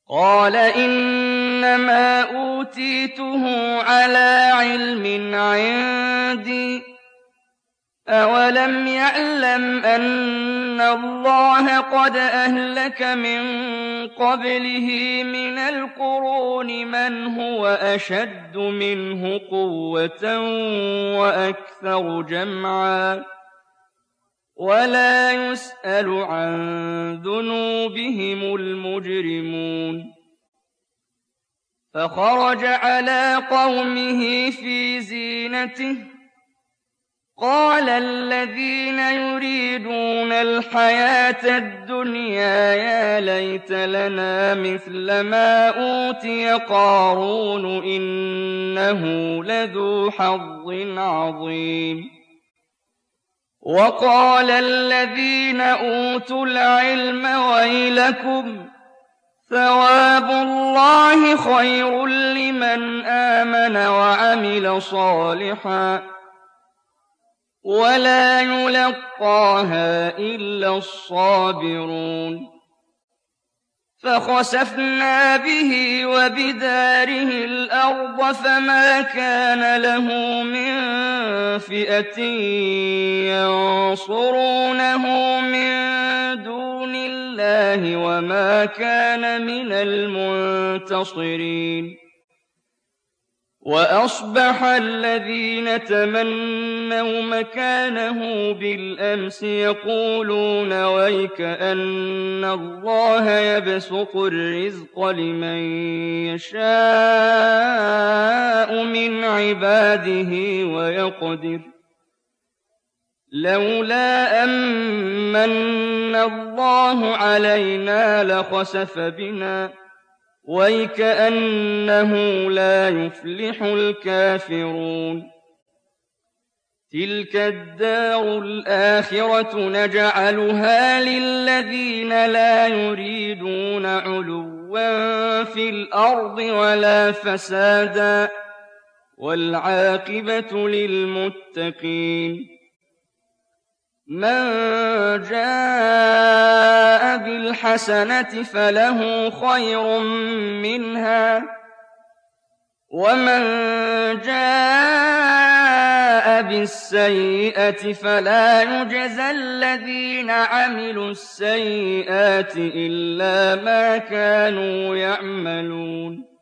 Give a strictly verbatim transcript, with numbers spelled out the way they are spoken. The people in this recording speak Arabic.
قَالَ إِنَّمَا أُوتِيتُهُ عَلَىٰ عِلْمٍ عِندِي ۚ أَوَلَمْ يَعْلَمْ أَنَّ اللَّهَ قَدْ أَهْلَكَ مِن قَبْلِهِ مِنَ الْقُرُونِ مَنْ هُوَ أَشَدُّ مِنْهُ قُوَّةً وَأَكْثَرُ جَمْعًا وَلَا يُسْأَلُ عَن ذُنُوبِهِمُ الْمُجْرِمُونَ فَخَرَجَ عَلَىٰ قَوْمِهِ فِي زِينَتِهِ ۖ قَالَ الَّذِينَ يُرِيدُونَ الْحَيَاةَ الدُّنْيَا يَا لَيْتَ لَنَا مِثْلَ مَا أُوتِيَ قَارُونُ إِنَّهُ لَذُو حَظٍّ عَظِيمٍ وَقَالَ الَّذِينَ أُوتُوا الْعِلْمَ وَيْلَكُمْ ثَوَابُ اللَّهِ خَيْرٌ لِّمَنْ آمَنَ وَعَمِلَ صَالِحًا وَلَا يُلَقَّاهَا إِلَّا الصَّابِرُونَ فَخَسَفْنَا بِهِ وَبِدَارِهِ الْأَرْضَ فَمَا كَانَ لَهُ مِن فِئَةٍ يَنصُرُونَهُ مِن دُونِ اللَّهِ وَمَا كَانَ مِنَ الْمُنتَصِرِينَ وَأَصْبَحَ الَّذِينَ تَمَنَّوْا مَكَانَهُ بِالْأَمْسِ يَقُولُونَ وَيْكَأَنَّ اللَّهَ يَبْسُطُ الرِّزْقَ لِمَن يَشَاءُ مِنْ عِبَادِهِ وَيَقْدِرُ لَوْلَا أَن مَّنَّ اللَّهُ عَلَيْنَا لَخَسَفَ بِنَا وَيْكَأَنَّهُ لَا يُفْلِحُ الْكَافِرُونَ تِلْكَ الدَّارُ الْآخِرَةُ نَجْعَلُهَا لِلَّذِينَ لَا يُرِيدُونَ عُلُوًّا فِي الْأَرْضِ وَلَا فَسَادًا ۚ وَالْعَاقِبَةُ لِلْمُتَّقِينَ مَن جَاءَ بِالْحَسَنَةِ فَلَهُ خَيْرٌ مِّنْهَا ۖ وَمَن جَاءَ بِالسَّيِّئَةِ فَلَا يُجْزَى الَّذِينَ عَمِلُوا السَّيِّئَاتِ إِلَّا مَا كَانُوا يَعْمَلُونَ